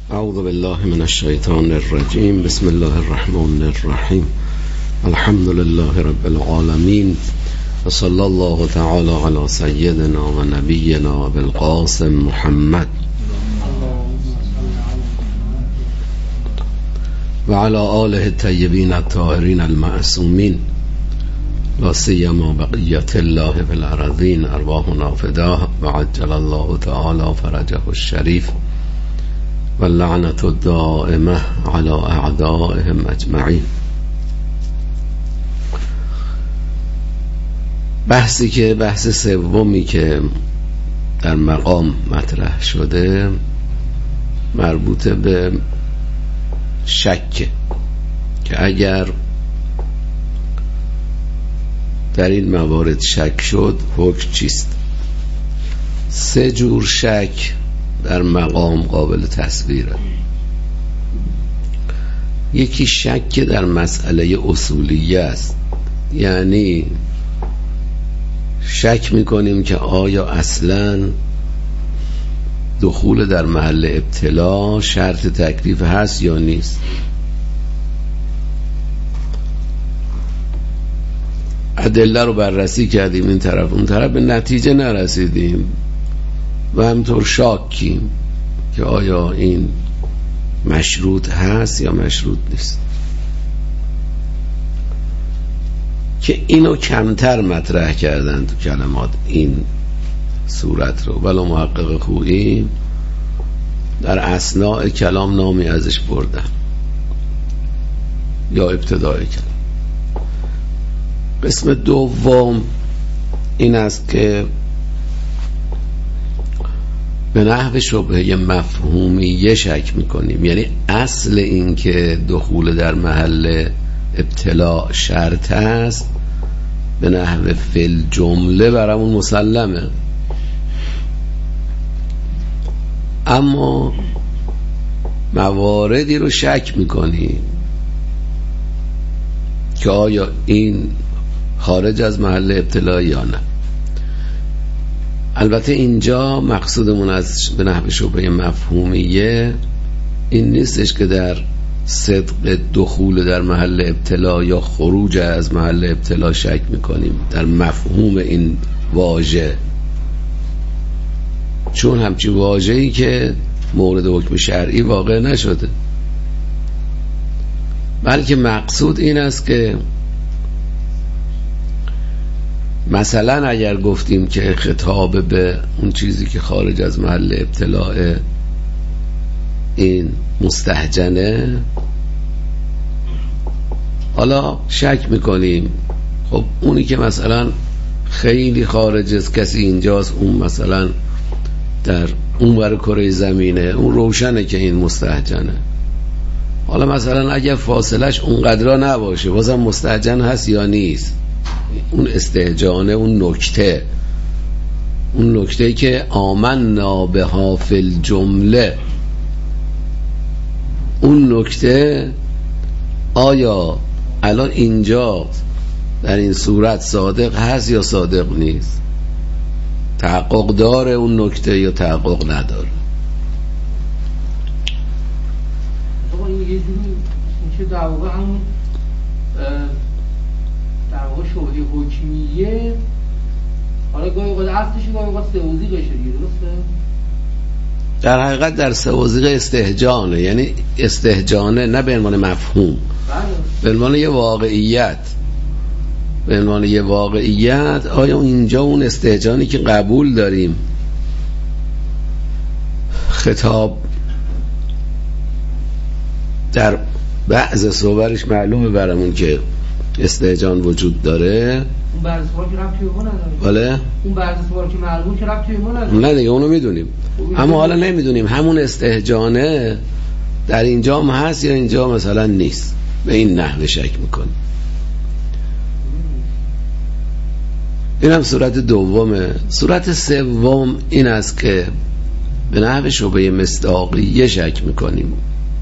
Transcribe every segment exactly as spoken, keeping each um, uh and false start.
اعوذ بالله من الشیطان الرجیم. بسم الله الرحمن الرحیم. الحمد لله رب العالمین و صلی الله تعالی علی سیدنا و نبینا بالقاسم محمد و علی آله الطیبین الطاهرین المعصومین لا سیما بقیت الله فی الارضین ارواحنا فداه و عجل الله تعالی فرجه الشریف و لعنت الدائمه علی اعدائهم اجمعین. بحثی که بحث سومی که در مقام مطرح شده مربوط به شک که اگر در این موارد شک شد حکم چیست. سه جور شک در مقام قابل تصویره. یکی شک در مسئله اصولیه است، یعنی شک میکنیم که آیا اصلا دخول در محل ابتلا شرط تکلیف هست یا نیست. ادله رو بررسی کردیم این طرف اون طرف، به نتیجه نرسیدیم و همطور شاکیم که آیا این مشروط هست یا مشروط نیست، که اینو کمتر مطرح کردن تو کلمات این صورت رو، ولی محقق خویی در اثناء کلام نامی ازش بردن یا ابتدای کلام. قسم دوم این است که به نحو شبهه مفهومیه شک میکنیم، یعنی اصل این که دخول در محل ابتلا شرط است به نحو فل جمله برامون مسلمه، اما مواردی رو شک میکنیم که آیا این خارج از محل ابتلا یا نه. البته اینجا مقصودمون از به نحو شبهه مفهومیه این نیستش که در صدق دخول در محل ابتلا یا خروج از محل ابتلا شک میکنیم، در مفهوم این واژه، چون همچین واژه‌ای که مورد حکم شرعی واقع نشده، بلکه مقصود این است که مثلا اگر گفتیم که خطاب به اون چیزی که خارج از محل ابتلاء این مستهجنه، حالا شک میکنیم خب اونی که مثلا خیلی خارج از کسی اینجاست، اون مثلا در اون ور کره زمینه، اون روشنه که این مستهجنه. حالا مثلا اگر فاصلش اونقدر نباشه بازم مستهجن هست یا نیست. اون استهجانه، اون نکته اون نکته که آمنا بها فی الجمله، اون نکته آیا الان اینجا در این صورت صادق هست یا صادق نیست، تحقق داره اون نکته یا تحقق نداره. آقا این یه جوری میشه در واقع همون در واقع شبهه حکمیه، حالا گاهی اوقات اصلش گاهی اوقات سوزیقشه دیگه، درسته؟ در حقیقت در سوازیق استهجانه، یعنی استهجانه نه به عنوان مفهوم، به عنوان یه واقعیت، به عنوان یه واقعیت. آیا اینجا اون استهجانی که قبول داریم خطاب در بعض صورش معلومه برامون که استهجان وجود داره، اون بعض صور که ربطی به ما نداره، بله اون بعض صور که معلومه که ربطی به ما نداره، نه دیگه اونو میدونیم، اما حالا نمیدونیم همون استهجانه در اینجا هم هست یا اینجا مثلا نیست. به این نحوه شک میکنیم. این هم صورت دومه. صورت سوم این است که به نحو شبهه مصداقیه شک میکنیم.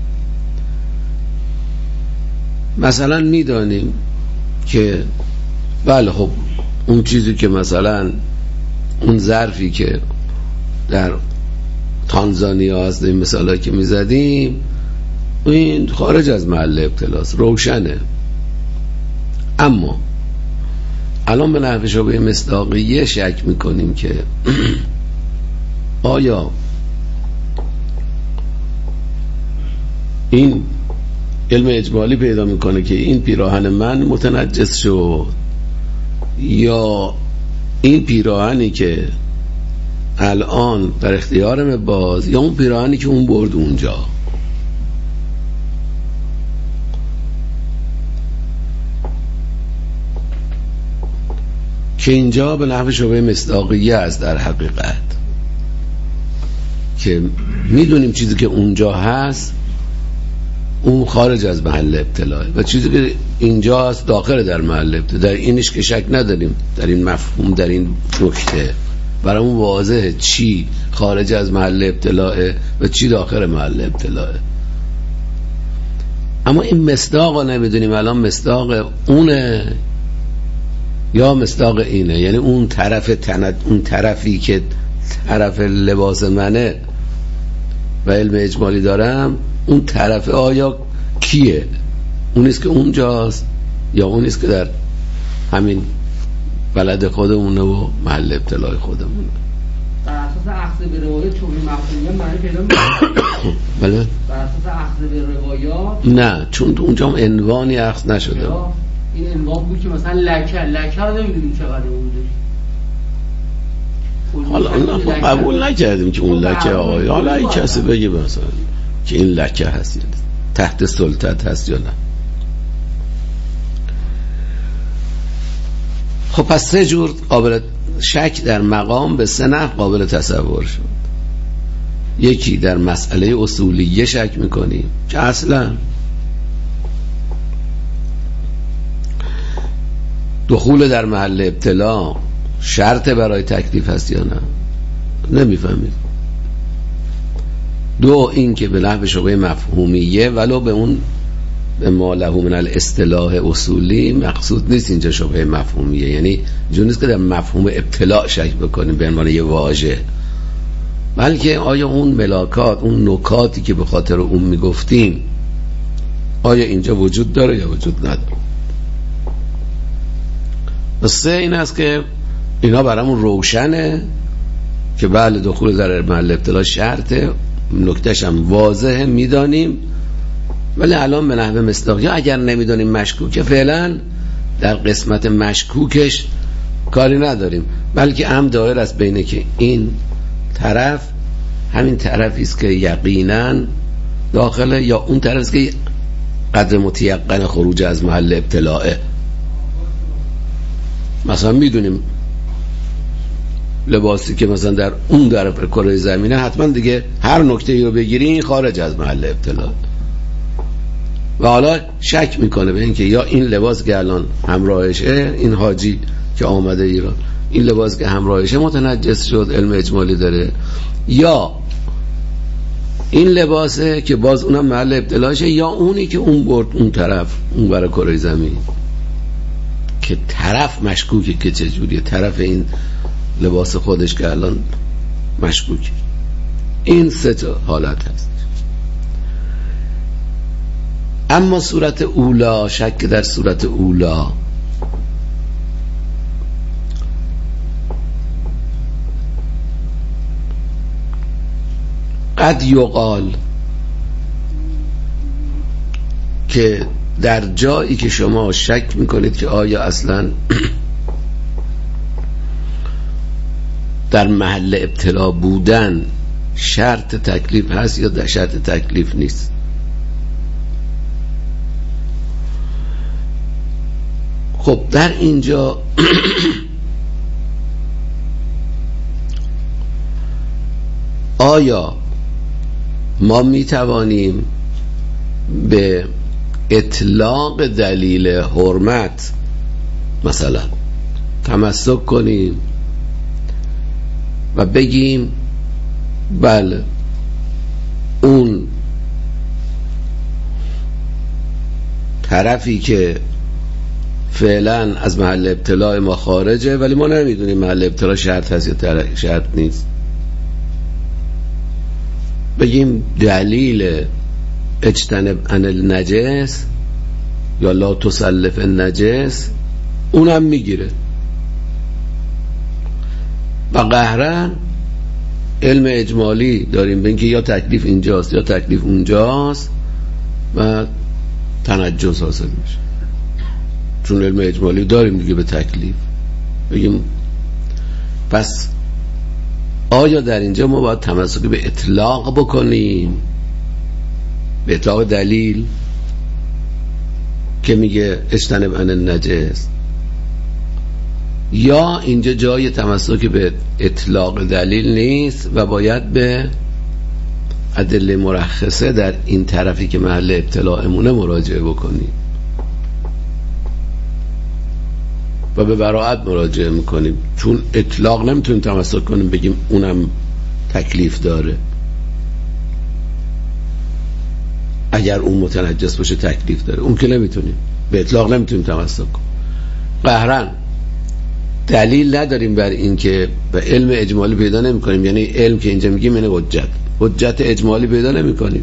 مثلا میدانیم که بله خب اون چیزی که مثلا اون ظرفی که در تانزانیا هست، این مثالا که میزدیم این خارج از محل ابتلاست، روشنه. اما الان به نحو شبه مصداقیه شک میکنیم که آیا این علم اجمالی پیدا میکنه که این پیراهن من متنجس شد، یا این پیراهنی که الان در اختیارم باز، یا اون پیراهنی که اون برد اونجا. که اینجا به نحو شبه مصداقیه است در حقیقت، که میدونیم چیزی که اونجا هست اون خارج از محل ابتلاه و چیزی که اینجا هست داخل در محل ابتلاه. در اینش که شک نداریم، در این مفهوم، در این نکته برامون واضحه چی خارج از محل ابتلاه و چی داخل محل ابتلاه. اما این مصداق رو نمیدونیم الان مصداق اونه یا مصداق اینه، یعنی اون طرف تنت، اون طرفی که طرف لباس منه و علم اجمالی دارم، اون طرف آیا کیه؟ اونیست که اونجاست یا اونیست که در همین بلد خودمونه و محل ابتلای خودمونه؟ بر اساس اخذ به روایات چون مفهومی معنی پیدا می‌کنه. بله. بر اساس اخذ به روایات نه، چون اونجا هم عنوانی اخذ نشده. این عنوان بود که مثلا لکه لکه رو نمیدونیم چقدر اون داری. حالا خب قبول نکردیم که اون لکه آقای، حالا این کسی بگه مثلا که این لکه هست یا تحت سلطت هست یا نه. خب پس سه جور قابل شک در مقام به سه نحو قابل تصور شد. یکی در مسئله اصولیه شک میکنیم که اصلا دخول در محل ابتلا شرط برای تکلیف هست یا نه، نمیفهمید. دو، این که به نحو شبه مفهومیه ولو به اون به ما له من الاصطلاح اصولی مقصود نیست اینجا شبه مفهومیه، یعنی جون نیست که در مفهوم ابتلا شک بکنیم به عنوان یه واژه، بلکه آیا اون ملاکات، اون نکاتی که به خاطر اون میگفتیم آیا اینجا وجود داره یا وجود نداره. و سه این است که اینا برامون روشنه که بله دخول در محل ابتلا شرطه، نکتهش هم واضحه، میدانیم، ولی الان به نحو مصداقی اگر نمیدانیم مشکوکه، فعلا در قسمت مشکوکش کاری نداریم، بلکه هم دایر است بینه که این طرف همین طرفی است که یقینا داخله یا اون طرف است که قدر متیقن خروج از محل ابتلاه. مثلا میدونیم لباسی که مثلا در اون طرف کره زمینه حتما دیگه هر نکته رو بگیری این خارج از محل ابتلا، و حالا شک میکنه به اینکه یا این لباس که الان همراهشه، این حاجی که آمده ایران، این لباس که همراهشه متنجس شد، علم اجمالی داره، یا این لباسه که باز اونم محل ابتلاشه، یا اونی که اون برد اون طرف، اون برای کره زمین، که طرف مشکوکه که چجوریه، طرف این لباس خودش که الان مشکوکه. این سه تا حالت هست. اما صورت اولا، شک در صورت اولا، قد یقال که در جایی که شما شک میکنید که آیا اصلا در محل ابتلا بودن شرط تکلیف هست یا در شرط تکلیف نیست، خب در اینجا آیا ما میتوانیم به اطلاق دلیل حرمت مثلا تمسک کنیم و بگیم بله اون طرفی که فعلا از محل ابتلا ما خارجه ولی ما نمیدونیم محل ابتلا شرط هست یا شرط نیست؟ بگیم دلیل اجتنب عن النجس یا لا تسلف النجس اونم میگیره. و قهرن علم اجمالی داریم به اینکه یا تکلیف اینجاست یا تکلیف اونجاست و تنجس حاصل میشه، چون علم اجمالی داریم دیگه به تکلیف. بگیم پس آیا در اینجا ما باید تمسک به اطلاق بکنیم، به اطلاق دلیل که میگه اجتنب عن النجس، یا اینجا جای تمسک به اطلاق دلیل نیست و باید به ادله مرخصه در این طرفی که محل ابتلاعمونه مراجعه بکنیم و به براءت مراجعه میکنیم، چون اطلاق نمیتونیم تمسک کنیم بگیم اونم تکلیف داره. اگر اون متنجس باشه تکلیف داره، اون که نمیتونیم، به اطلاق نمیتونیم تمسک کنیم. قهرن دلیل نداریم بر این که به علم اجمالی پیدا نمی کنیم، یعنی علم که اینجا میگیم یعنی حجت حجت اجمالی پیدا نمی کنیم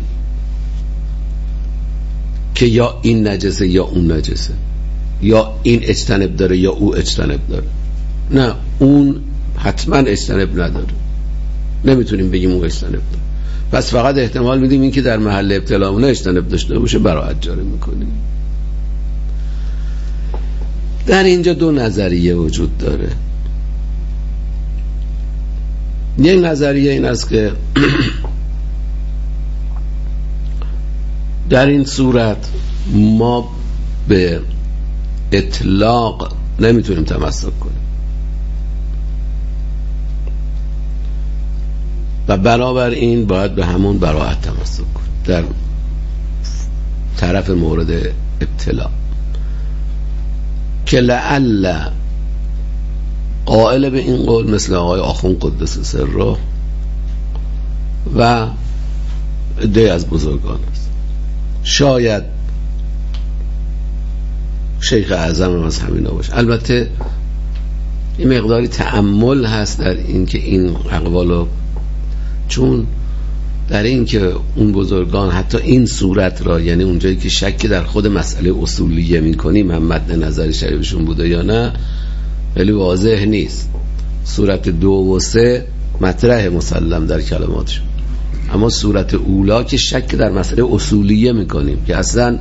که یا این نجسه یا اون نجسه، یا این اجتنب داره یا او اجتنب داره. نه، اون حتما اجتنب نداره، نمیتونیم بگیم اون اجتنب داره. پس فقط احتمال میدیم این که در محل ابتلاعمونه اجتنب داشته باشه، براءت جاری میکنیم. در اینجا دو نظریه وجود داره. یک نظریه این است که در این صورت ما به اطلاق نمیتونیم تمسک کنیم و بنابر این باید به همون براءت تمسک کنیم در طرف مورد ابتلا، که لعل قائل به این قول مثل آقای آخوند قدس سره و عده از بزرگان است. شاید شیخ اعظم هم از همینا باشه. البته این مقداری تأمل هست در این که این اقوالو، چون در این که اون بزرگان حتی این صورت را، یعنی اونجایی که شک در خود مسئله اصولیه میکنیم هم متن نظر شریفشون بوده یا نه ولی واضح نیست. صورت دو و سه مطرح مسلم در کلماتشون، اما صورت اولا که شک در مسئله اصولیه میکنیم که اصلا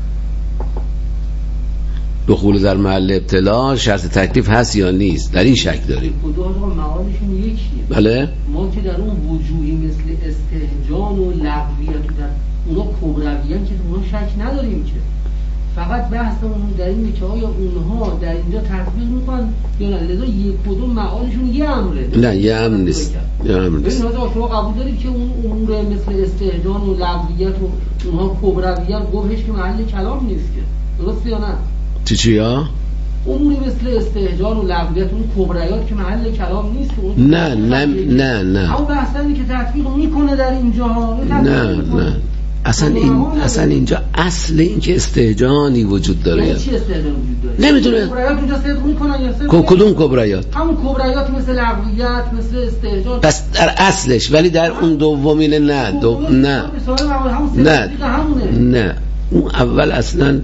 دخول در محل ابتلا شرط تکلیف هست یا نیست، در این شک داریم. معالشون یکیه. بله؟ ما که در اون وجوهی مثل استهجان و لغویت در اونا کبرویان که اونا شک نداریم، که فقط بحثمون در این که آیا اونها در اینجا تطبیق میکنن یا نه. لذا یک کدوم معالشون یه امره. نه یه امر نیست. یه امر نیست. ببین شما قبول دارید که اون امور مثل استهجان و لغویت و اونها کبرویان گوهش که محل کلام نیست که، درسته یا نه؟ چی چیا؟ اموری مثل استهجان و لغویت اون کبریات که محل کلام نیست. نه نه نه نه اما بحثانی که تطبیق میکنه در اینجا ها. نه نه اصلا این اصلا اینجا اصل این که استهجانی وجود داره. یعنی چی استهجان وجود داره؟ نمیدونه. کبریات اونجا صدق میکنن یا صدق؟ کدوم کبریات؟ همون کبریات مثل لغویت مثل استهجان. پس در اصلش، ولی در اون دومین نه دو... نه نه نه اون اول اصلا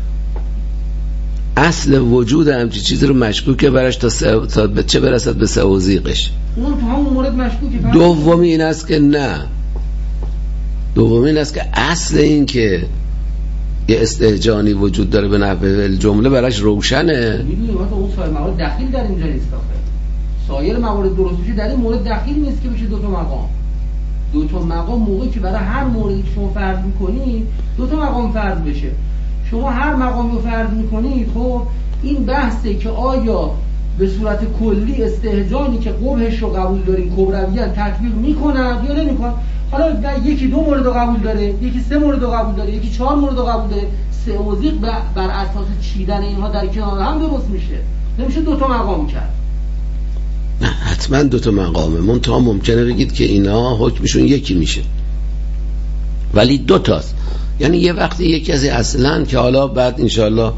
اصل وجود همچی چیزی رو مشکوکه برش تا, س... تا به چه برسد به سوازیقش. اون تو همون مورد مشکوکه. دومی این است که نه دومی این است که اصل این که یه استهجانی وجود داره به نحوه جمله برش روشنه. میدونی واسه اون سایر موارد دخیل در اینجا نیست. سایر موارد درست میشه، در این مورد دخیل نیست که بشه دو تا مقام. دو تا مقام موقعی که برای هر موردی که شما فرض می‌کنید دو تا مقام فرض بشه. شما هر مقامی رو فرض میکنید، خب این بحثه که آیا به صورت کلی استهجانی که قبحش رو قبول داریم کبرویان تطبیق میکنن یا نمیکنن. حالا یکی دو مورد رو قبول داره، یکی سه مورد رو قبول داره، یکی چهار مورد رو قبول داره، سوازیق بر اساس چیدن اینها در کنار هم درست میشه. نمیشه دو تا مقام کرد. نه حتما دو تا مقامه، منتها ممکنه بگید که اینا حکمشون یکی میشه ولی دو تاست. یعنی یه وقتی یکی از اصلا که حالا بعد انشاءالله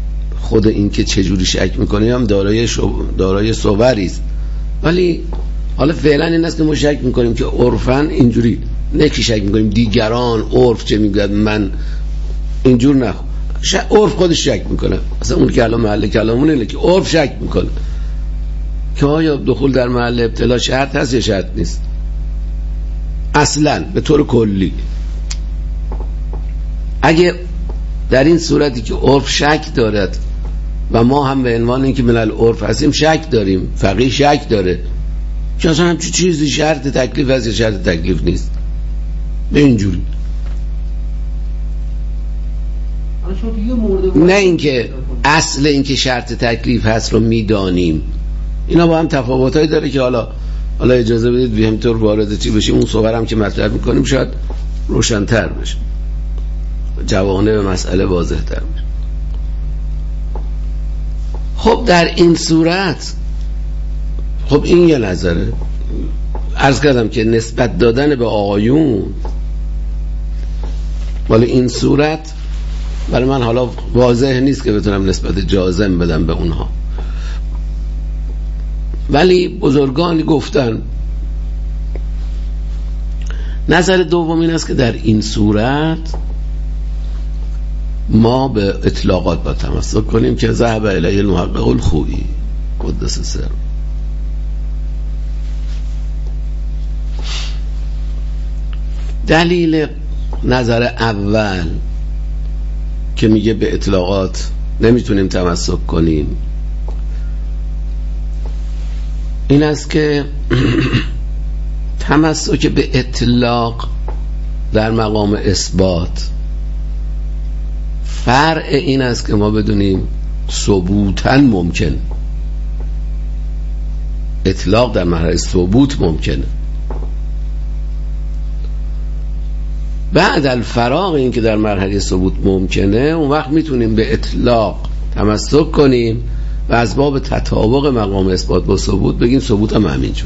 خود این که چجوری شک میکنیم هم دارای شو... دارای صوری است، ولی حالا فعلا این است که ما شک میکنیم که عرفن اینجوری، نه که شک میکنیم دیگران عرف چه میگوید من اینجور نه، عرف خودش شک میکنه. اصلا اون که الان محل کلامونه اینه که عرف شک میکنه که آیا دخول در محل ابتلا شرط هست یا شرط نیست. اصلا به طور کلی اگه در این صورتی که عرف شک دارد و ما هم به عنوان اینکه من العرف هستیم شک داریم، فقیه شک داره که اصلا همچی چیزی شرط تکلیف هست یا شرط تکلیف نیست، به اینجوری. نه اینکه اصل اینکه شرط تکلیف هست رو میدانیم. اینا با هم تفاوتایی داره که حالا حالا اجازه بدید به همینطور وارد چی بشیم، اون صحبت هم که مطرح میکنیم شاید روشن‌تر بشه، جوانب مسئله واضح‌تر بشه. خب در این صورت خب این یه نظره. عرض کردم که نسبت دادن به آقایون ولی این صورت برای من حالا واضح نیست که بتونم نسبت جازم بدم به اونها، ولی بزرگانی گفتن. نظر دوم این است که در این صورت ما به اطلاقات با تمسک کنیم که ذهب الیه المحقق الخوئی قدس سر. دلیل نظر اول که میگه به اطلاقات نمیتونیم تمسک کنیم این است که تمسک به اطلاق در مقام اثبات فرع این است که ما بدونیم ثبوتاً ممکن، اطلاق در مرحله ثبوت ممکنه. بعد الفراغ این که در مرحله ثبوت ممکنه، اون وقت میتونیم به اطلاق تمسک کنیم و از باب تطابق مقام اثبات با ثبوت بگیم ثبوت هم همینجوره.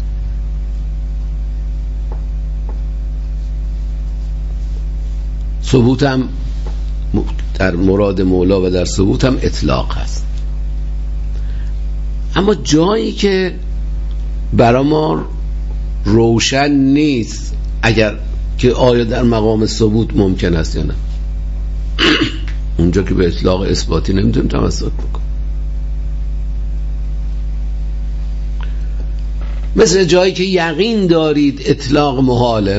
ثبوت هم در مراد مولا و در ثبوت هم اطلاق هست. اما جایی که برای ما روشن نیست اگر که آیا در مقام ثبوت ممکن است یا نه، اونجا که به اطلاق اثباتی نمیتونیم تمسک بکنیم. مثل جایی که یقین دارید اطلاق محاله،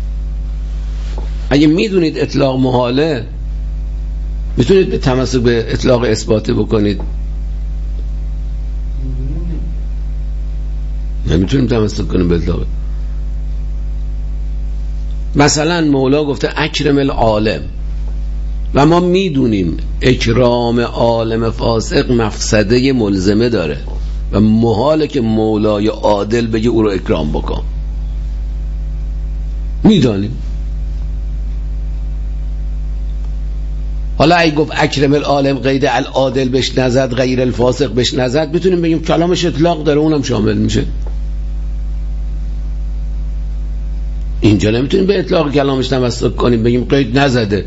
اگه میدونید اطلاق محاله میتونید به تمسک به اطلاق اثباتی بکنید؟ نمیتونیم تمسک کنیم به اطلاق. مثلا مولا گفته اکرم العالم و ما میدونیم اکرام عالم فاسق مفسده ملزمه داره و محاله که مولای عادل بگه او رو اکرام بکن، میدانیم. حالا اگه گفت اکرم العالم قید العادل بهش نزد غیر الفاسق بهش نزد، میتونیم بگیم کلامش اطلاق داره، اونم شامل میشه. اینجا نمیتونیم به اطلاق کلامش تمسک کنیم بگیم قید نزده.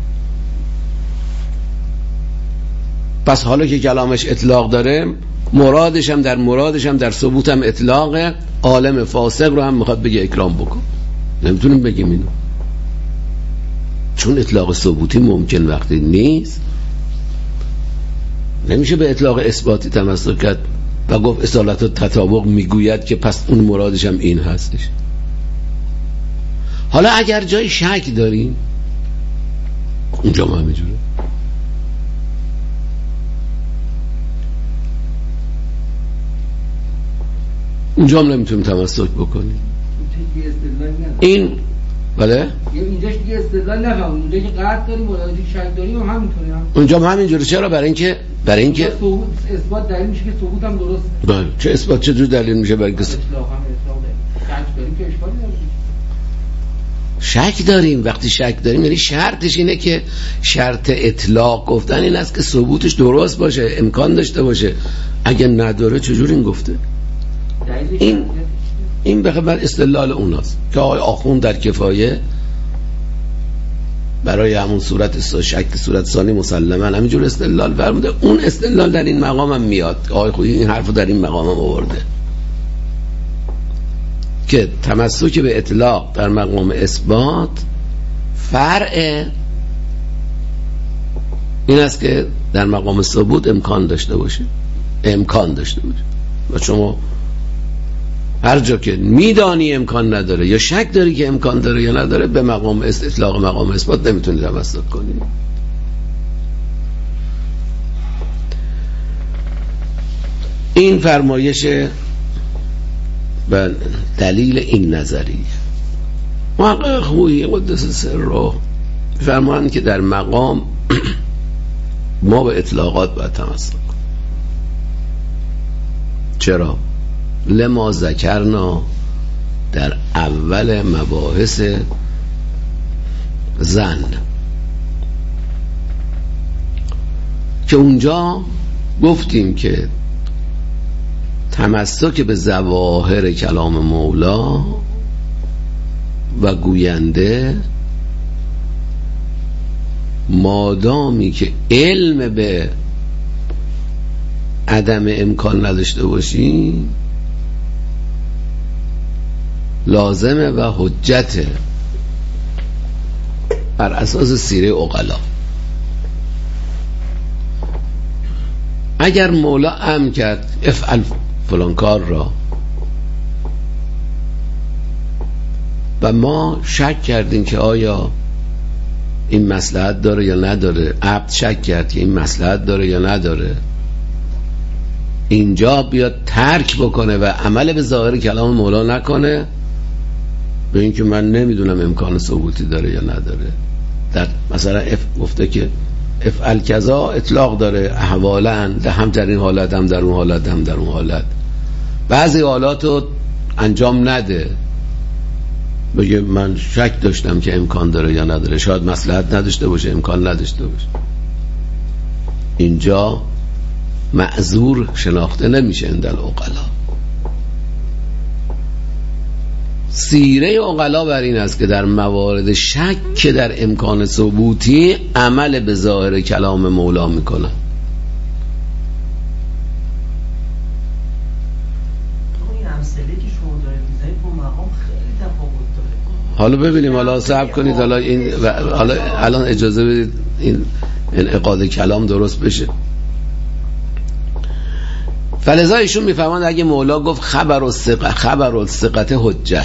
پس حالا که کلامش اطلاق داره، مرادش هم در مرادش هم در ثبوت هم اطلاق، عالم فاسق رو هم میخواد بگه اکرام بکن، نمیتونیم بگیم اینو، چون اطلاق ثبوتی ممکن وقتی نیست نمیشه به اطلاق اثباتی تمسک کرد و گفت اصالت و تطابق میگوید که پس اون مرادش هم این هستش. حالا اگر جای شک داریم اونجا ما همینجوره، اونجا هم نمیتونیم تمسک بکنیم. این بله اینجاش دیگه استدلال نفهم، اونجا که قطع داریم ولی شک داریم هم همینطوره هم. اونجا هم همینجوره. چرا؟ برای اینکه برای اینکه اثبات دلیل میشه که ثبوت هم درست. بله. چه اثبات چه جور دلیل میشه؟ برای اینکه اطلاق هم اطلاق شک داریم که اشکالی نداره. شک داریم، وقتی شک داریم یعنی شرطش اینه که شرط اطلاق گفتن این است که ثبوتش درست باشه، امکان داشته باشه. اگه نداره چجور این گفته؟ این این به خبر استدلال اوناست که آقای آخوند در کفایه برای همون صورت شک صورت ثانی مسلما همینجور استدلال فرموده. اون استدلال در این مقام هم میاد، آقای خویی این حرفو در این مقام هم آورده. که تمسک به اطلاق در مقام اثبات فرع این است که در مقام ثبوت امکان داشته باشه امکان داشته باشه و شما هر جا که میدانی امکان نداره یا شک داری که امکان داره یا نداره به مقام اطلاق مقام اثبات نمیتونی تمسک کنی. این فرمایش و دلیل این نظریه. محقق خویی قدس سره فرمایند که در مقام ما به اطلاقات باید تمسک کنیم. چرا؟ لما ذکرنا در اول مباحث ظن که اونجا گفتیم که تمسک به ظواهر کلام مولا و گوینده مادامی که علم به عدم امکان نداشته باشی لازمه و حجته بر اساس سیره عقلا. اگر مولا امر کرد افعل فلان کار را و ما شک کردیم که آیا این مصلحت داره یا نداره، عبد شک کرد که این مصلحت داره یا نداره، اینجا بیاد ترک بکنه و عمل به ظاهر کلام مولا نکنه به اینکه من نمیدونم امکان ثبوتی داره یا نداره. در مثلا اف گفته که افعل کذا اطلاق داره احوالا، هم در این حالت هم در اون حالت هم در اون حالت. بعضی حالات رو انجام نده بگه من شک داشتم که امکان داره یا نداره، شاید مصلحت نداشته باشه امکان نداشته باشه. اینجا معذور شناخته نمیشه اندل عقلا. سیره عقلا بر این است که در موارد شک که در امکان ثبوتی عمل به ظاهر کلام مولا میکنن. حالا ببینیم، حالا صبر کنید، حالا این حالا الان اجازه بدید این انعقاد کلام درست بشه. فلذا ایشون میفهمند اگه مولا گفت خبر الثقه خبر الثقه حجه،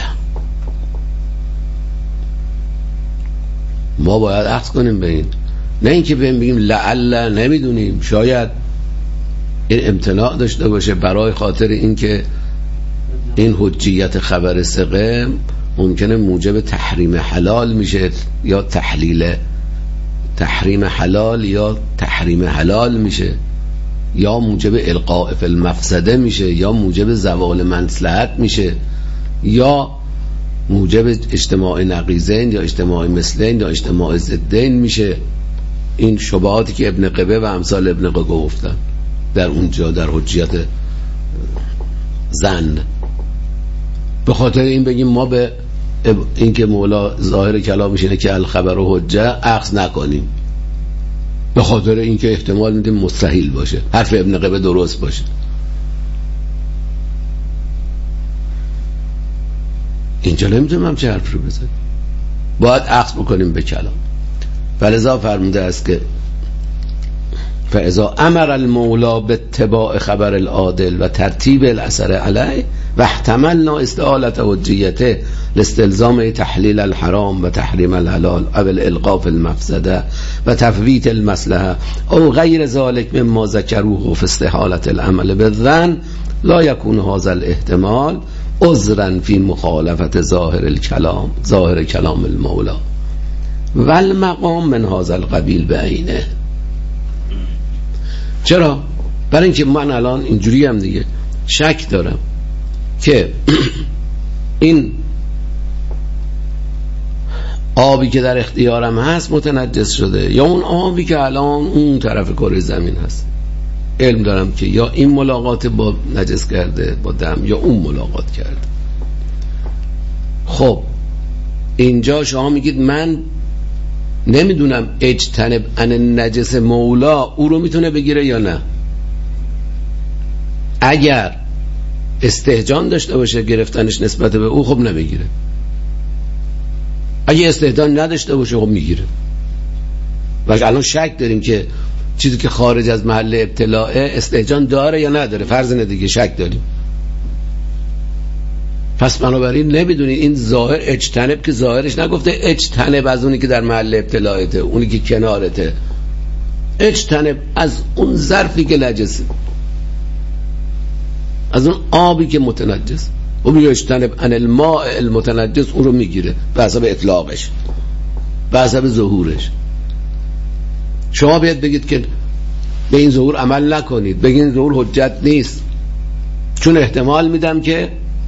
ما باید عکس کنیم به این، نه اینکه بگیم لعل نمیدونیم، شاید این امتناع داشته باشه برای خاطر اینکه این حجیت خبر ثقه ممکنه موجب تحریم حلال میشه یا تحلیل تحریم حلال یا تحریم حلال میشه، یا موجب القاء فی المفسده میشه، یا موجب زوال مصلحت میشه، یا موجب اجتماع نقیضین یا اجتماع مثلین یا اجتماع ضدین میشه. این شبهاتی که ابن قبه و امثال ابن قبه گفتن در اونجا در حجیت ظن. به خاطر این بگیم ما به این که مولا ظاهر کلامش اینه که الخبر و حجه اخذ نکنیم، به خاطر این که احتمال میدیم مستحیل باشه، حرف ابن قبه درست باشه. اینجا نمیتونم همچه حرف رو بزنیم، باید اخذ بکنیم به کلام. فلذا فرموده است که فاذا امر المولا باتباع خبر العادل و ترتیب الاثر علیه و احتملنا استعالت حجیته لاستلزام تحلیل الحرام و تحریم الحلال او الالقاء فی المفسده و تفویت المصلحه او غیر ذلك مما ذکروه فی استحالة العمل بالظن لا یکون هذا الاحتمال عذرا فی مخالفت ظاهر الکلام ظاهر کلام المولا و المقام من هذا القبیل بعینه. چرا؟ برای اینکه من الان اینجوری هم دیگه شک دارم که این آبی که در اختیارم هست متنجس شده یا اون آبی که الان اون طرف کره زمین هست. علم دارم که یا این ملاقات با نجس کرده با دم یا اون ملاقات کرده. خب اینجا شما میگید من نمیدونم اجتنب ان نجس مولا او رو میتونه بگیره یا نه. اگر استهجان داشته باشه گرفتنش نسبت به او، خب نمیگیره. اگه استهجان نداشته باشه خب میگیره. ولی الان شک داریم که چیزی که خارج از محل ابتلاعه استهجان داره یا نداره، فرض اینه دیگه، شک داریم. پس بنابراین نمیدونید این ظاهر اجتنب که ظاهرش نگفته اجتنب از اونی که در محل ابتلاعته، اونی که کنارته، اجتنب از اون ظرفی که نجسه، از اون آبی که متنجس. و میگه اجتنب ان الماء المتنجس، اون رو میگیره به حسب اطلاقش، به حسب ظهورش. شما باید بگید که به این ظهور عمل نکنید، بگید این ظهور حجت نیست، چون احتمال میدم که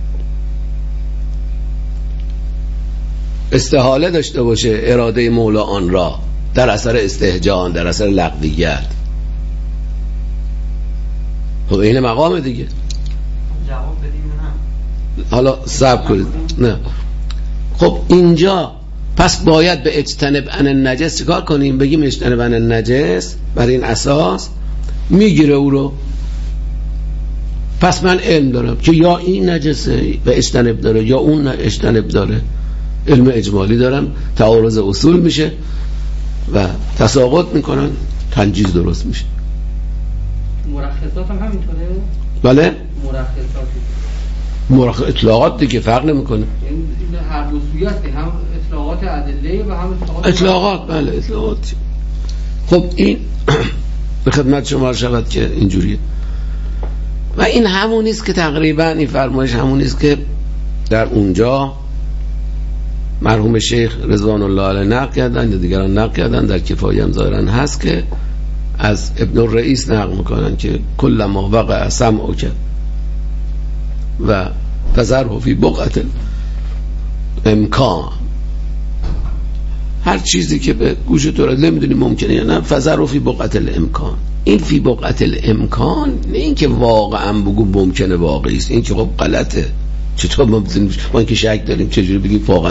استحاله داشته باشه اراده مولا آن را در اثر استهجان، در اثر لغویت. خب این مقام دیگه. جواب بدیم نه، حالا صبر کنید. نه خب اینجا پس باید به اجتنب عن النجس چیکار کنیم؟ بگیم اجتنب عن النجس، بر این اساس میگیره او رو. پس من علم دارم که یا این نجسه و اجتنب داره یا اون اجتنب داره، علم اجمالی دارم، تعارض اصول میشه و تساقط میکنن، تنجیز درست میشه. مرخصات هم همینطوره؟ بله مرخصات مرخص اطلاقات دیگه فرق نمیکنه. این هر دو سویه است، هم اطلاقات ادله و هم اطلاقات اطلاقات. بله اطلاقات. خب این به خدمت شما شود که اینجوریه و این همون است که تقریبا این فرمایش همون است که در اونجا مرحوم شیخ رضوان الله علیه نقل کردن یا دیگران نقل کردن، در کفایه هم ظاهرا هست که از ابن الرئیس نقل میکنن که کل ما وقع سمعک و تذره فی بقعة امکان، هر چیزی که به گوش تو رسید نمیدونی ممکنه یا نه، فذره فی بقعة الامکان. این فی بقعة الامکان نه این که واقعا بگو ممکنه واقعی است، این که خب غلطه. چطور ما بزنیم ما این که شک داریم چجوری بگیم واقعا؟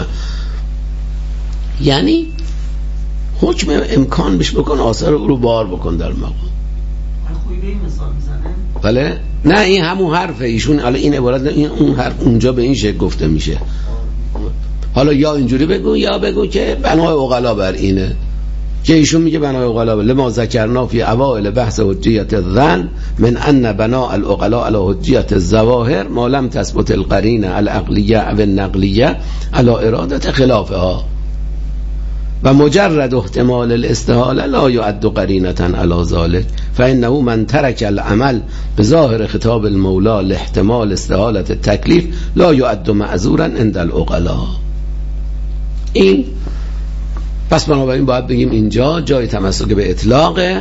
یعنی حکم امکان بهش بکن، آثار او رو بار بکن در مقام. خوبی به این مثال میزنه؟ بله نه این همون حرفه ایشون. حالا این عبارت نه، این اون حرف اونجا به این شکل گفته میشه. حالا یا اینجوری بگو یا بگو که بنای عقلا بر اینه که ایشون میگه بنای عقلا لما ذکرنا فی اوائل بحث حجیت الظن من ان بناء العقلا علی حجیت الظواهر ما لم تثبت القرینه العقلیه و النقلیه علی اراده خلافها و مجرد احتمال الاستحاله لا يعد قرینه علی ذلك فانه من ترک العمل بظاهر خطاب المولا لاحتمال استحاله التکلیف لا يعد معذورا عند العقلا. این پس بنابراین باید بگیم اینجا جای تمسک به اطلاقه،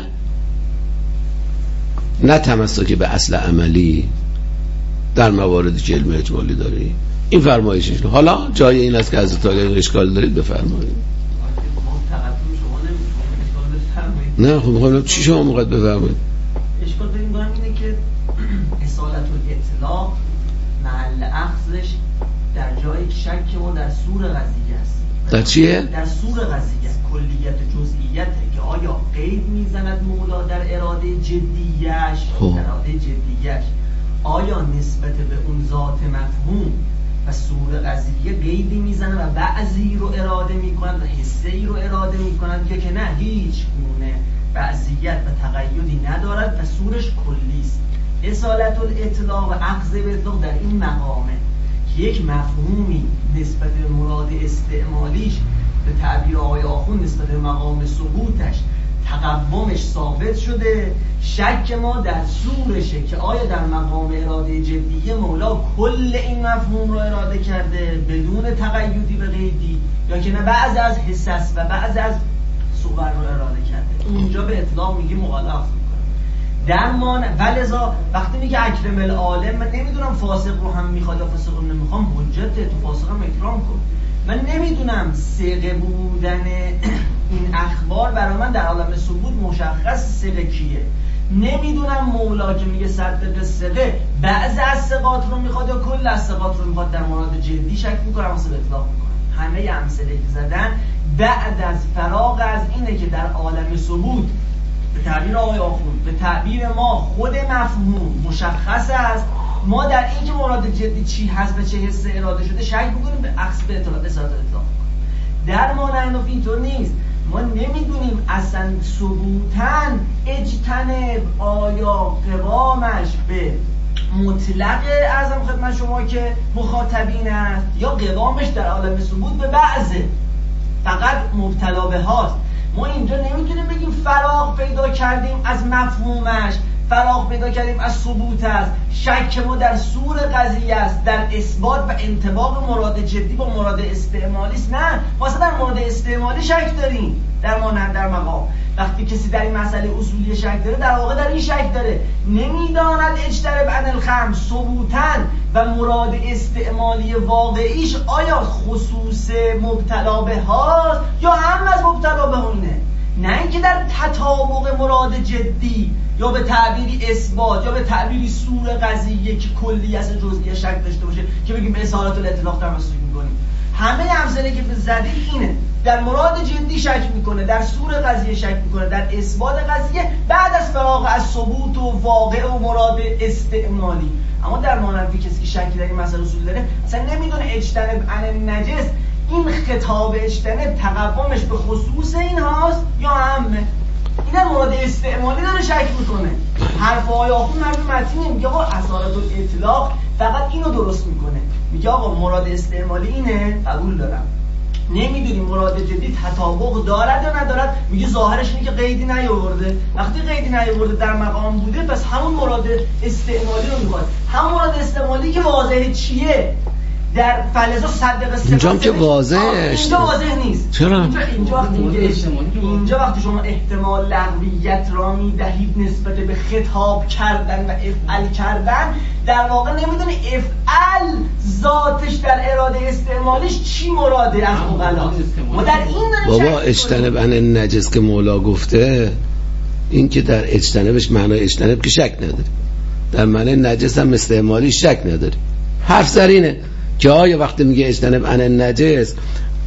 نه تمسک به اصل عملی در مواردی که علم اجمالی داری. این فرمایشش. حالا جای این است که از تاگه اشکال دارید بفرمایید. نه خب خب چی شما موقع بفرمایید؟ اشکال داریم دارم اینه که اصالت الاطلاق محل اخذش در جایی که شک ما در سور قضیه است. در چیه؟ در سور قضیه است، کلیت جزئیته که آیا قید میزند مولا در اراده جدیش، در اراده جدیش آیا نسبت به اون ذات مفهوم و سور قضیه قیدی میزنه و بعضی رو اراده میکنند و حسه ای رو اراده میکنند یا که نه هیچ گونه بعضیت و تقیدی ندارد و سورش کلیست. اصالت الاطلاق و اخذ به اطلاق در این مقامه که یک مفهومی نسبت به مراد استعمالیش به تعبیر آقای آخوند نسبت به مقام ثبوتش تقومش ثابت شده، شک ما در سورشه که آیا در مقام اراده جدیه مولا کل این مفهوم رو اراده کرده بدون تقیدی و قیدی یا که نه بعض از حسس و بعض از صور رو اراده کرده. اونجا به اطلاق میگی مخالف میکنه در مان ولذا وقتی میگه اکرم العالم، من نمیدونم فاسق رو هم میخواد یا فاسق رو نمیخوام، حجته تو فاسق هم اکرام کن. من نمیدونم صیغه بودن این اخبار برای من در عالم ثبوت مشخص صیغه کیه. نمیدونم مولا که میگه صدق صیغه بعض از صیغات رو میخواد یا کل از صیغات رو میخواد، در مورد جدی شک میکنم واسه اطلاق میکنم. همه امثله که زدن بعد از فراغ از اینه که در عالم ثبوت به تعبیر آقای آخوند، به تعبیر ما خود مفهوم مشخص است ما در این که مراد جدی چی هست و چه حس اراده شده شک میکنیم به عکس به اطلاق اصالت اطلاق. در مانند اینطور نیست. ما نمیدونیم اصلا ثبوتاً اجتنب آیا قوامش به مطلق ارزم خدمت شما که مخاطبین است یا قوامش در عالم ثبوت به بعضه فقط مبتلا به هاست. ما اینجا نمیتونیم بگیم فراغ پیدا کردیم از مفهومش، فراغ پیدا کردیم از ثبوت است. شک ما در سور قضیه است، در اثبات و انطباق مراد جدی با مراد استعمالی است. نه، ما اصلا در مراد استعمالی شک داریم. در مانند در مقام وقتی کسی در این مسئله اصولی شک داره، در واقع در این شک داره نمیداند اجتنب عن الخمس ثبوتاً و مراد استعمالی واقعیش آیا خصوص مبتلا به هاست یا هم از مبتلا به اونه. نه اینکه در تطابق مراد جدی یا به تعبیری اثبات یا به تعبیری سور قضیه که کلیت جزئی شک داشته باشه که بگیم به اصالت الاطلاق تمسک می‌کنیم. همه امثله که به زدی اینه، در مراد جدی شک میکنه، در سور قضیه شک میکنه، در اثبات قضیه بعد از فراغ از ثبوت و واقع و مراد استعمالی. اما در مانند کسی که شکی در این مسئله اصول داره اصلا نمیدونه اجتنب عن نجس، این خطاب اجتنب تقومش به خصوص این هاست یا عامه. این مراد استعمالی داره شک میکنه. حرف آقای آخوند مربوط متینه، میگه آقا اصالت الاطلاق فقط اینو درست میکنه. میگه آقا مراد استعمالی اینه، قبول دارم. نمیدونی مراد جدی تطابق دارد یا ندارد، میگه ظاهرش اینه که قیدی نیاورده. وقتی قیدی نیاورده در مقام بوده، پس همون مراد استعمالی رو میخواد. همون مراد استعمالی که واضحه چیه؟ در فلزا صدق صفات اینجا هم که واضحه، اینجا واضح نیست. چرا؟ اینجا اینجا وقتی اینجا وقتی شما احتمال لغویت را میدهید نسبت به خطاب کردن و افعال کردن، در واقع نمیدونه افعال ذاتش در اراده استعمالیش چی مراده از مقلا. ما در این بابا اجتنب عن نجس که مولا گفته، این که در اجتنبش معنای اجتنب که شک نداره، در معنای نجس هم استعمالی شک نداره. حرف سرینه که آیا وقتی میگه اجتنب عن نجس،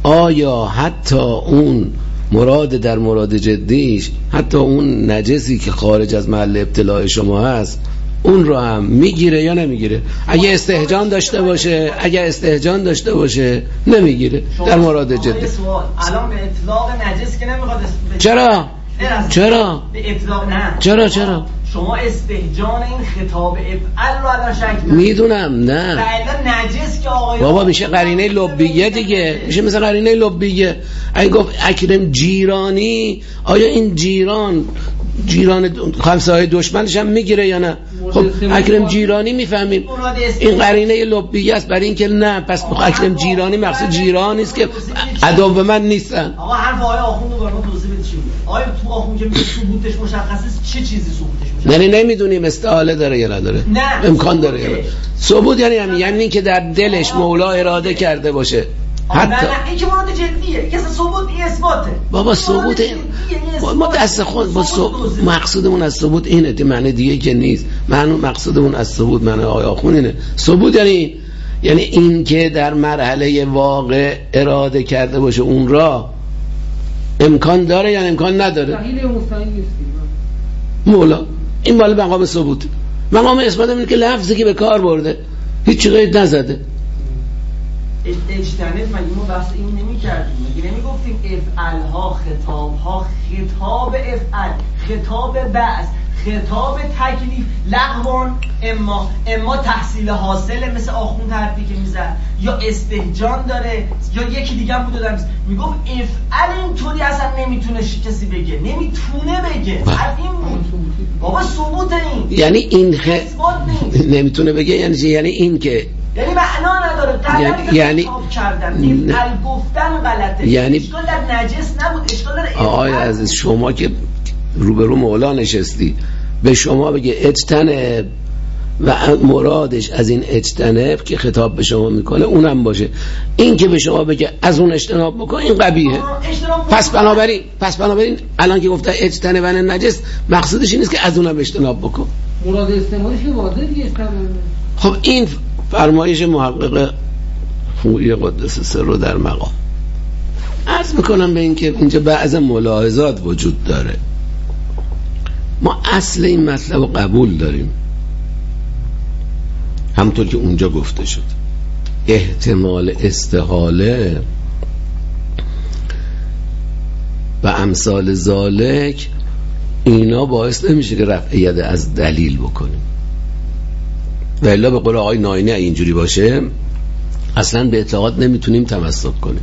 آیا حتی اون مراد در مراد جدیش، حتی اون نجسی که خارج از محل ابتلاع شما هست، اون رو هم میگیره یا نمیگیره؟ اگه استهجان داشته باشه، اگه استهجان داشته باشه نمیگیره در مراد جدی. الان به اطلاق نجس که نمیخواد. چرا؟ چرا؟ به اطلاق نه. چرا چرا؟ شما استهجان این خطاب افعال رو الان شک دارید. میدونم نه. فعلا نجس که آقای بابا میشه قرینه لبیه دیگه، میشه مثل قرینه لبیه. اگه گفت اکرم جیرانی، آیا این جیران جیران خمسه دشمنش هم میگیره یا نه؟ خب اکرم جیرانی میفهمیم این قرینه لبیه است، برای اینکه نه، پس اکرم جیرانی مقصود جیرانی است که عدو من نیستن. آقا حرف آقای آخوند رو برام توضیح بده چی بود؟ آیا تو آخوند که میگه ثبوتش مشخصه، چه چیزی ثبوتش مشخصه؟ یعنی نمیدونیم استعاله داره یا نداره، نه. امکان داره یا نه. ثبوت یعنی هم یعنی این که در دلش مولا اراده کرده باشه. حتی نه نه این که مراد جدیه، که ثبوت این اثباته. بابا ثبوت ما دست خود با مقصودمون از ثبوت اینه، دی معنی دیگه که نیست. معنی مقصودمون از ثبوت معنی آقای آخوند اینه. ثبوت یعنی یعنی این که در مرحله واقع اراده کرده باشه اون را امکان داره یا امکان نداره. دلیل مستقیم نیست مولا این مال مقام ثبوت. مقام اثبات اینه که لفظی که به کار برده هیچ چیزی نزده. اجتنب مگه ما بحث این نمی کردیم؟ مگه نمی گفتیم افعال ها خطاب ها، خطاب افعال، خطاب بعث، خطاب تکلیف، لغوان اما اما تحصیل حاصله مثل آخوند حرفی که میزد، یا استهجان داره یا یکی دیگه هم بود دادم میگفت افعال اینطوری اصلا نمیتونه کسی بگه، نمیتونه بگه. حرف این بود بابا، ثبوت این یعنی این خ... نمیتونه بگه یعنی یعنی این که یعنی معنا نداره، غلط یعنی کردن، افعال گفتن غلطه، یعنی اشکال در نجس نبود، اشکال در افعال. آقای عزیز شما که روبرو مولا نشستی، به شما بگه اجتنب و مرادش از این اجتنب که خطاب به شما میکنه اونم باشه، این که به شما بگه از اون اجتناب بکن این قبیحه. پس بنابراین پس بنابراین الان که گفته اجتنب عن نجس مقصودش این نیست که از اونم اجتناب بکن. مراد استعمالش که واضحه دیگه استعمال. خب این فرمایش محقق خویی قدس سر رو در مقام عرض میکنم به این که اینجا بعض ملاحظات وجود داره. ما اصل این مطلب رو قبول داریم، همونطور که اونجا گفته شد. احتمال استحاله و امثال ذالک اینا باعث نمیشه که رفع ید از دلیل بکنیم. و الا به قول آقای ناینی اینجوری باشه اصلا به اطلاقات نمیتونیم تمسک کنیم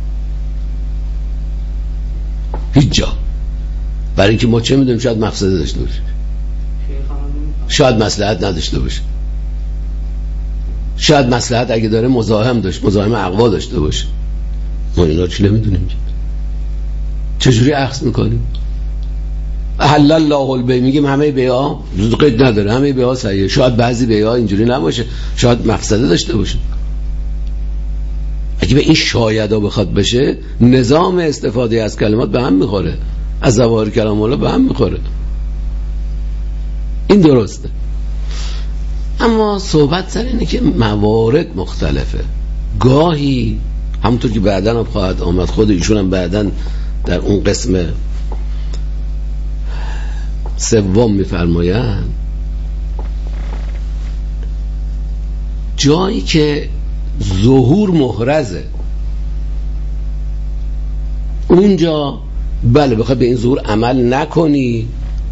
هیچ جا، برای اینکه ما چه میدونیم شاید مفسده داشته باشه، شاید مصلحت نداشته باشه، شاید مصلحت اگه داره مزاحم داشت مزاحم اقوا داشته باشه، ما اینا چی نمیدونیم. چجوری اخذ میکنیم؟ حلال الله البیع میگیم همه بیع قید نداره، همه بیع صحیحه، شاید بعضی بیع اینجوری نباشه، شاید مفسده داشته باشه. اگه به این شایدا بخواد بشه نظام استفاده از کلمات به هم میخوره، از ظواهر کلام الله به هم میخوره. این درسته. اما صحبت سر اینه که موارد مختلفه. گاهی همونطور که بعداً هم خواهد آمد، خود ایشون هم بعداً در اون قسم سوم میفرمایند جایی که ظهور محرزه اونجا بله بخوای به این ظهور عمل نکنی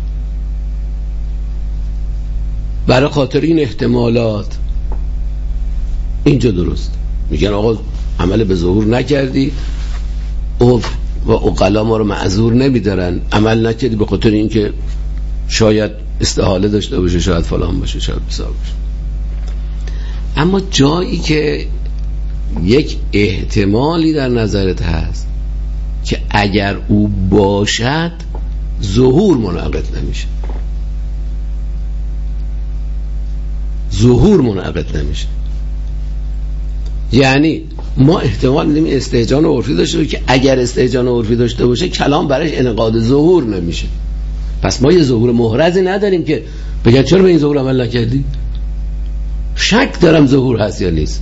برای خاطر این احتمالات، اینجا درست میگن آقا عمل به ظهور نکردی او و عقلا ما رو معذور نمیدارن، عمل نکردی به خاطر اینکه شاید استحاله داشته باشه، شاید فلان باشه، شاید بسار باشه. اما جایی که یک احتمالی در نظرت هست که اگر او باشد ظهور منعقد نمیشه، ظهور منعقد نمیشه، یعنی ما احتمال میدیم استهجان عرفی داشته باشه که اگر استهجان عرفی داشته باشه کلام برایش انعقاد ظهور نمیشه. پس ما یه ظهور محرزی نداریم که بگه چرا به این ظهور عمل نکردی؟ شک دارم ظهور هست یا نیست.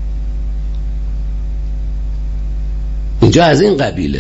اینجا از این قبیله.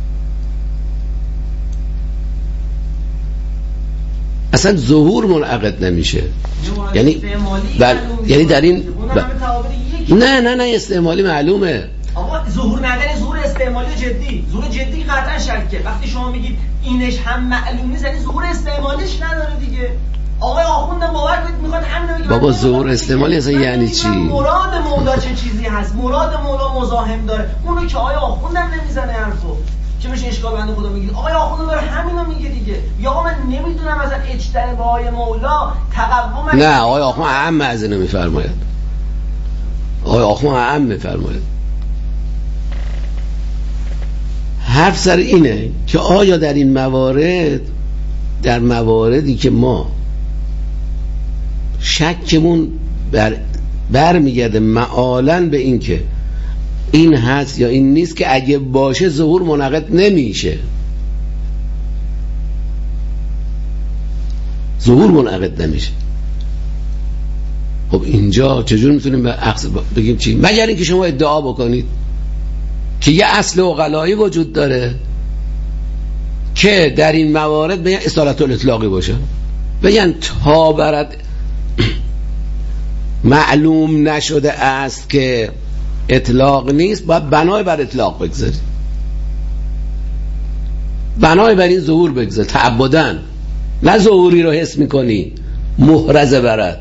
اصلا ظهور منعقد نمیشه، یعنی بر... یعنی در این ب... نه نه نه استعمالی معلومه. آقا ظهور نداری، ظهور استعمالی جدی، ظهور جدی قطعا شکه. وقتی شما میگید اینش هم معلوم نیست یعنی ظهور استعمالیش نداره دیگه. آقای آخوند باور کنید میخواد همین بگه بابا ظهور استعمالی اصلا یعنی چی؟ مراد مولا چه چیزی هست؟ مراد مولا مزاحم داره، اونو که آقای آخوندم نمیزنه حرفو که بشه اشکال بنده خدا میگید. آقای آخوند داره همینو میگه دیگه. یا آقا من نمیدونم مثلا اجتنابای مولا تقوم. نه آقای آخوند اعم از اینو میفرماید. آقای آخوند اعم میفرماید. حرف سر اینه که آیا در این موارد، در مواردی که ما شکمون بر برمیگرده معالن به این که این هست یا این نیست که اگه باشه ظهور منعقد نمیشه، ظهور منعقد نمیشه. خب اینجا چجور میتونیم به عکس بگیم چی؟ مگر اینکه شما ادعا بکنید که یه اصل عقلایی وجود داره که در این موارد بگن اصالت الاطلاقی باشه، بگن تا برد معلوم نشده است که اطلاق نیست باید بنای بر اطلاق بگذاری، بنای بر این ظهور بگذار تعبدن، نه ظهوری رو حس میکنی محرزه برد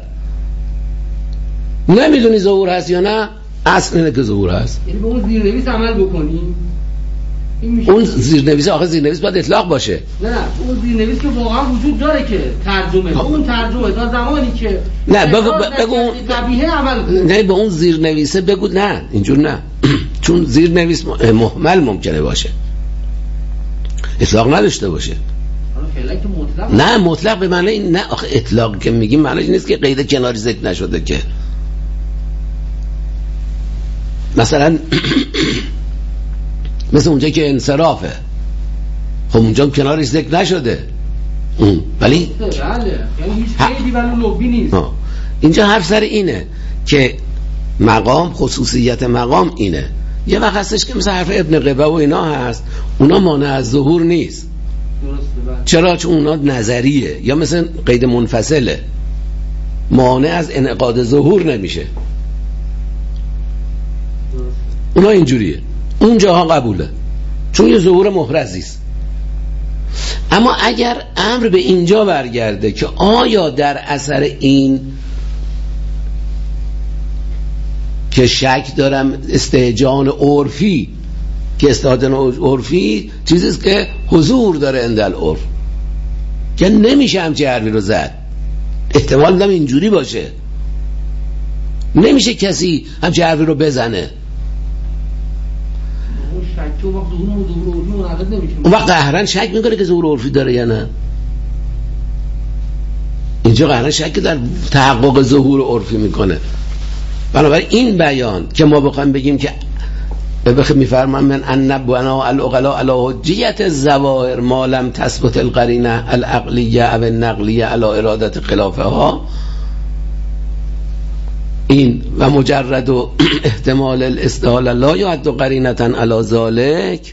نمیدونی ظهور هست یا نه، اصل اینه که ظهور هست. یعنی به اون زیرنویس عمل بکنیم. اون زیرنویس آخه زیرنویس باید اطلاق باشه. نه نه اون زیرنویس که واقعا وجود داره که ترجمه اون ترجمه تا زمانی که نه بگو بگو طبیعه عمل کنه. نه به اون زیرنویسه بگو نه اینجور نه چون زیرنویس محمل ممکنه باشه اطلاق نداشته باشه. حالا فعلا که مطلق نه مطلق به معنی نه آخه اطلاق که میگیم معنیش نیست که قید کناری ذکر نشده که مثلا مثل اونجا که انصرافه خب اونجا کنارش ذکر نشده اون ولی بله یعنی هیچ قیدی ولی لوبی نیست. اینجا حرف سر اینه که مقام خصوصیت مقام اینه. یه وقت هستش که مثل حرف ابن قبه و اینا هست اونا مانع از ظهور نیست. درسته. چرا؟ چون اونا نظریه یا مثل قید منفصله مانع از انعقاد ظهور نمیشه. اونا اینجوریه، اون جاها قبوله چون یه ظهور محرزی است. اما اگر امر به اینجا برگرده که آیا در اثر این که شک دارم استهجان عرفی، که استهجان عرفی چیزیست که حضور داره عند العرف، که نمیشه همچی حرفی رو زد، احتمال میدم اینجوری باشه، نمیشه کسی همچی حرفی رو بزنه. اون وقت قهرن شک میکنه که ظهور عرفی داره یا نه. اینجا قهرن شک در تحقق ظهور عرفی میکنه. بنابراین این بیان که ما بخوایم بگیم که بخواه میفرمان من النبونا العقلاء علی حجیت الظواهر ما لم تثبت القرینه العقلیه او النقلیه علی ارادت خلافها، این و مجرد و احتمال الاستحاله لا یعد قرینه علی ذلک،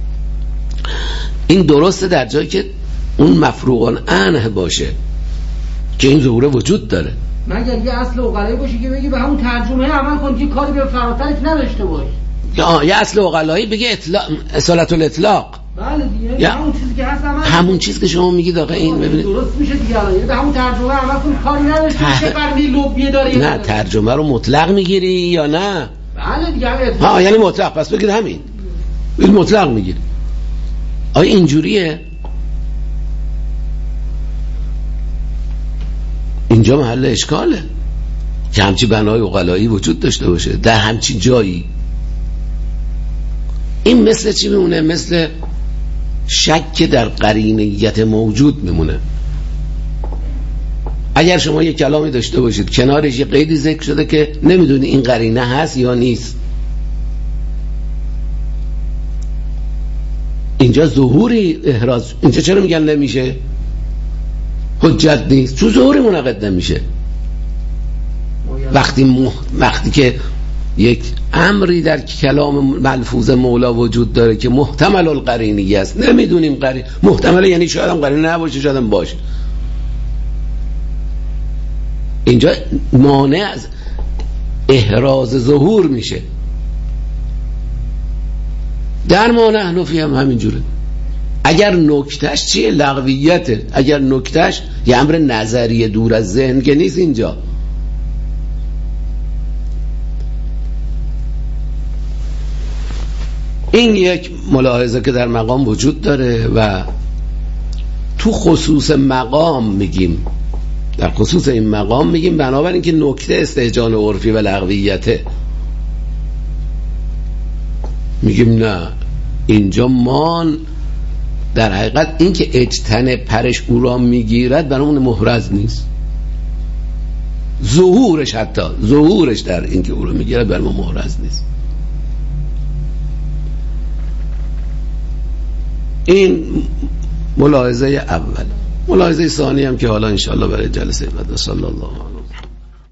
این درسته در جایی که اون مفروغ عنه باشه که این ظهور وجود داره. مگر یه اصل عقلایی باشه که بگی به همون ترجمه عمل کن که کاری به فراترش نداشته باش. یا یه اصل عقلایی بگه اطلاق، اصالت الاطلاق. بله دیگه همون چیزی که هست عمل همون چیز که شما میگید آقا این ببینید درست میشه دیگه. الان به همون ترجمه عمل کن، کاری نداشته باشه فرمی لوبیه داره. نه ترجمه رو مطلق میگیری یا نه؟ بله دیگه. ها یعنی مطلق، پس بگید همین این مطلق میگیری. آیا اینجوریه؟ اینجا محل اشکاله که همچی بنای عقلایی وجود داشته باشه در همچی جایی. این مثل چی میمونه؟ مثل شک در قرینیت موجود میمونه. اگر شما یک کلامی داشته باشید کنارش یه قیدی ذکر شده که نمیدونی این قرینه هست یا نیست، اینجا ظهوری احراز، اینجا چرا میگن نمیشه؟ حجت نیست چون ظهوری منعقد نمیشه. وقتی مح... وقتی که یک امری در کلام ملفوظ مولا وجود داره که محتمل القرینی است، نمیدونیم قرین محتمل یعنی شاید هم قرین نباشه شاید هم باشه، اینجا مانع از احراز ظهور میشه. در ما نحنفی هم همینجوره. اگر نکتش چیه؟ لغویته. اگر نکتش یه امر نظریه دور از ذهن که نیست اینجا. این یک ملاحظه که در مقام وجود داره و تو خصوص مقام میگیم، در خصوص این مقام میگیم بنابراین که نکته استهجان عرفی و لغویته، میگیم نه اینجا مان در حقیقت این که اجتنه پرش او را میگیرد برامون محرز نیست، ظهورش حتی ظهورش در این که او را میگیرد برامون محرز نیست. این ملاحظه اول. ملاحظه ثانی هم که حالا انشاءالله برای جلسه بعد. صلی الله علیه